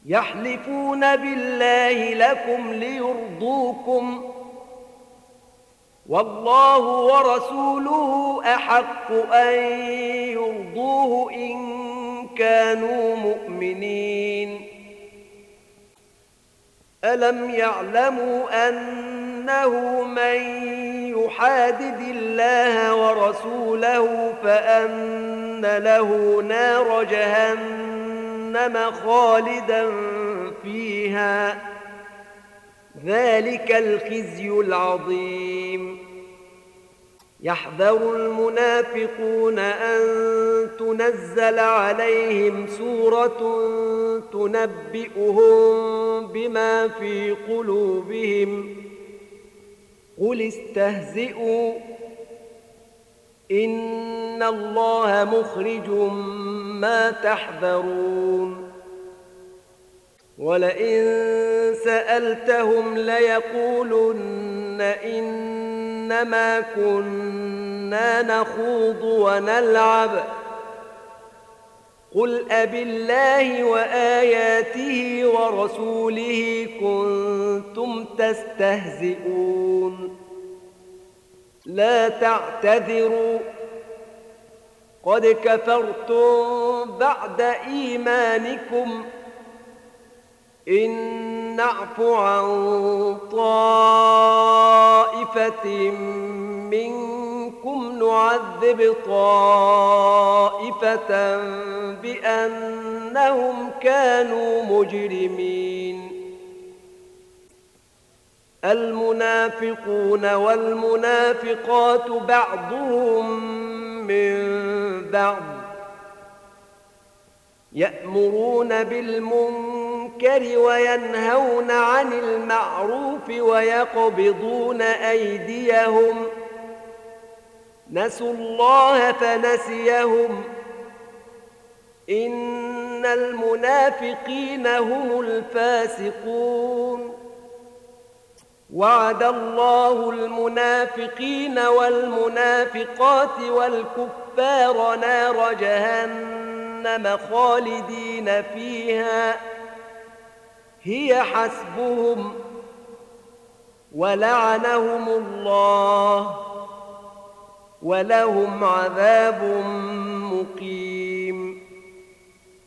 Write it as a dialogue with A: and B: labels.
A: يحلفون بالله لكم ليرضوكم والله ورسوله أحق أن يرضوه إن كانوا مؤمنين. ألم يعلموا أنه من يحادد الله ورسوله فأن له نار جهنم خالدا فيها ذلك الخزي العظيم. يحذر المنافقون أن تنزل عليهم سورة تنبئهم بما في قلوبهم قل استهزئوا إن الله مخرج ما تحذرون. ولئن سألتهم ليقولن إنما كنا نخوض ونلعب قل أبالله وآياته ورسوله كنتم تستهزئون لا تعتذروا قد كفرتم بعد إيمانكم إن نعف عن طائفة منكم نعذب طائفة بأنهم كانوا مجرمين. المنافقون والمنافقات بعضهم من بعض يأمرون بالمنكر وينهون عن المعروف ويقبضون أيديهم نسوا الله فنسيهم إن المنافقين هم الفاسقون. وعد الله المنافقين والمنافقات والكفار نار جهنم خالدين فيها هي حسبهم ولعنهم الله ولهم عذاب مقيم.